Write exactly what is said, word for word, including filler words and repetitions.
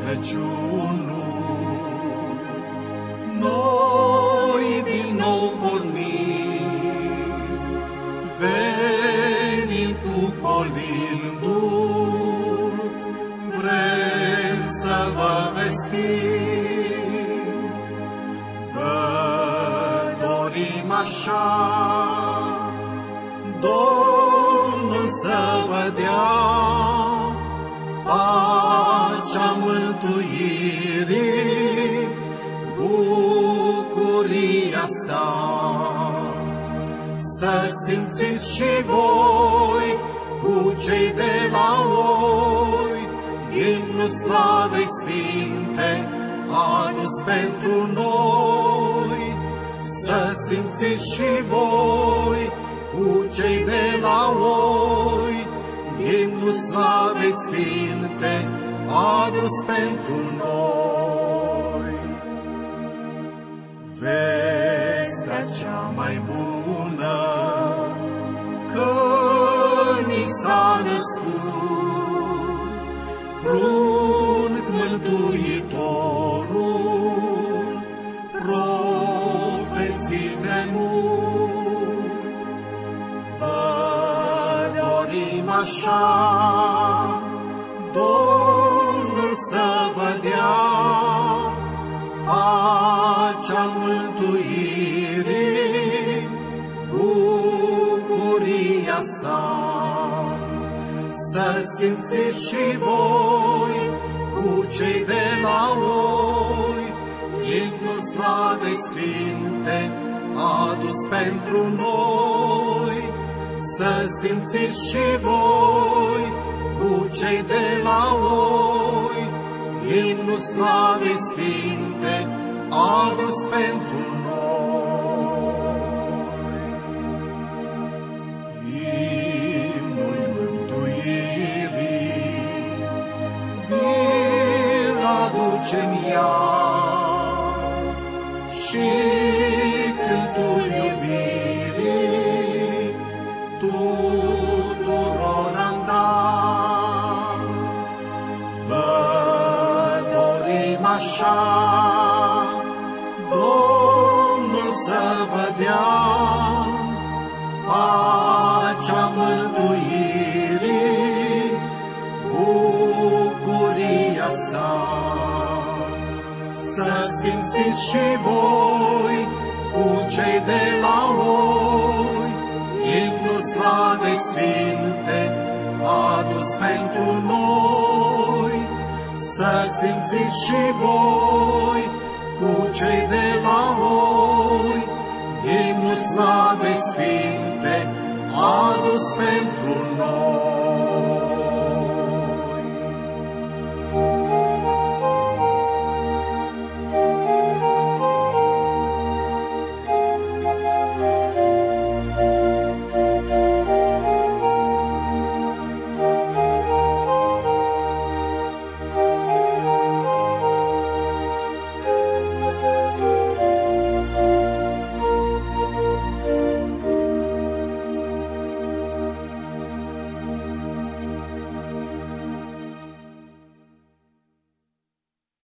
Crăciunul. Noi din nou pornim, venim cu colindul, vrem să vă vestim, vă dorim așa, Domnul să vă dea pacea mântuirii, bucuria sa. Să simțiți și voi cu cei de la oi imnul slavei sfinte adus pentru noi. Să simțiți și voi cu cei de la oi imnul slavei sfinte adus pentru noi. Vestea cea mai bună, că ni s-a născut prunc Mântuitorul, profeții de mult. Vă dorim așa, Domnul să vă dea pacea mântuirii, bucuria sa. Să simțiți și voi cu cei de la oi imnul slavei sfinte adus pentru noi. Să simțiți și voi cu cei de la oi imnul slavei sfinte adus pentru noi. Imnul mântuirii vi-l aducem iar și cântul iubirii tuturor am dat. Vă dorim așa, Domnul să vă dea pacea mântuirii, bucuria sa. Să simțiți și voi cu cei de la oi imnul slavei sfinte adus pentru noi. Să simțiți și voi cu cei de la oi imnul slavei sfinte adus pentru noi.